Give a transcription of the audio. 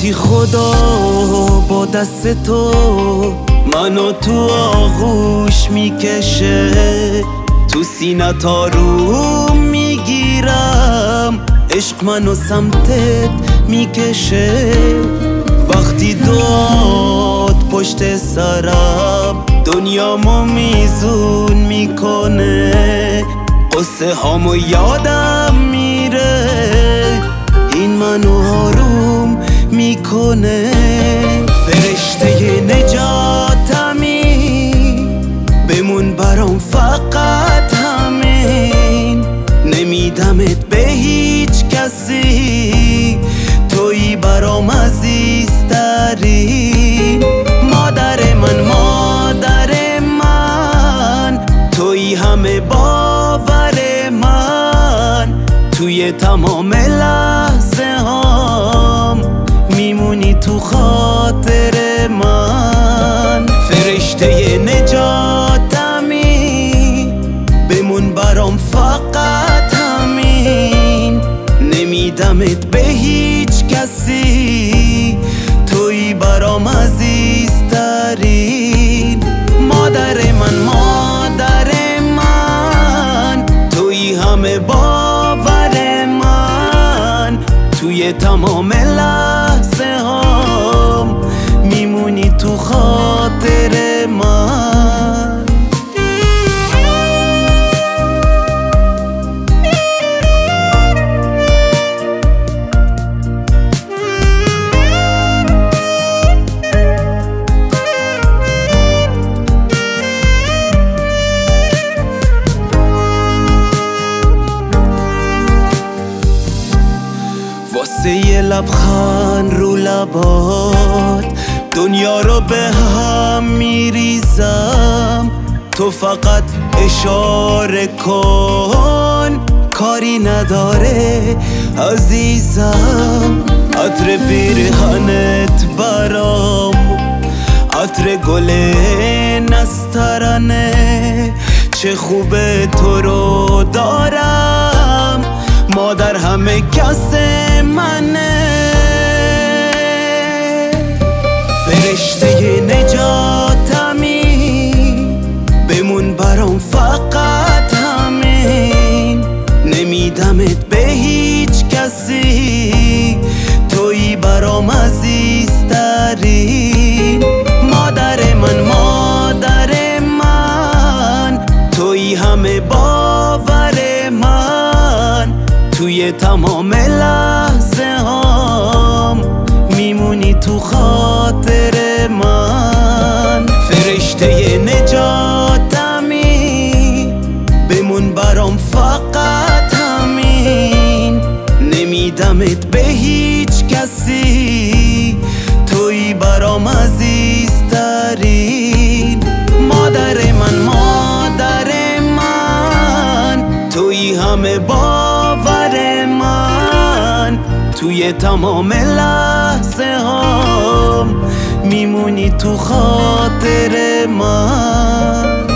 وقتی خدا با دست تو منو تو آغوش میکشه، تو سینت آروم میگیرم، عشق منو سمتت میکشه. وقتی داد پشت سرم دنیامو میزون میکنه، قصه هامو یادم میره، این منو آروم میکنه. فرشته نجاتمی بمون برام فقط همین، نمیدمت به هیچ کسی، تویی برام عزیزترین. مادر من تویی همه باور من، توی تمام لحظه هام میمونی تو خاطر من. فرشته نجاتمی بمون برام فقط همین، نمیدمت به هیچ کسی، تویی برام عزیزترین. مادر من تویی همه باور من، توی تمام لحظه هام میمونی تو خاطر من. واسه یه لبخند رو لبات دنیا رو به هم میریزم، تو فقط اشاره کن، کاری نداره عزیزم. عطر پیرهنت برام عطر گل نسترنه، چه خوبه تو رو دارم، مادر همه کس منه. فرشته نجاتمی بمون برام فقط همین، نمیدمت به هیچ کسی، تویی برام عزیزترین. مادر من تویی همه باور من، توی تمام لحظه هام میمونی تو خاطر من. فرشته نجاتمی بمون برام فقط همین، نمیدمت به هیچ کسی، تویی برام عزیزترین. مادر من تویی همه باور من، توی تمام لحظه هام میمونی تو خاطر من.